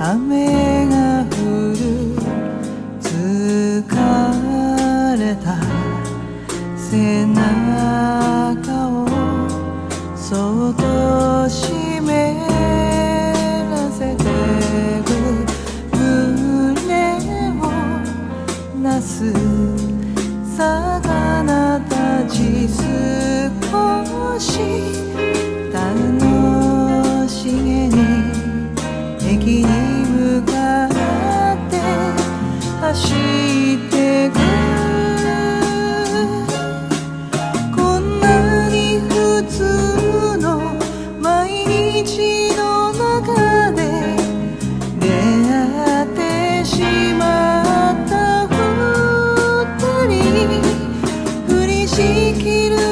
雨が降る疲れた背中をそっと湿らせてく胸をなす魚たち少し楽しげに駅に向かって走ってくこんなに普通の毎日の中で出会ってしまった二人降りしきる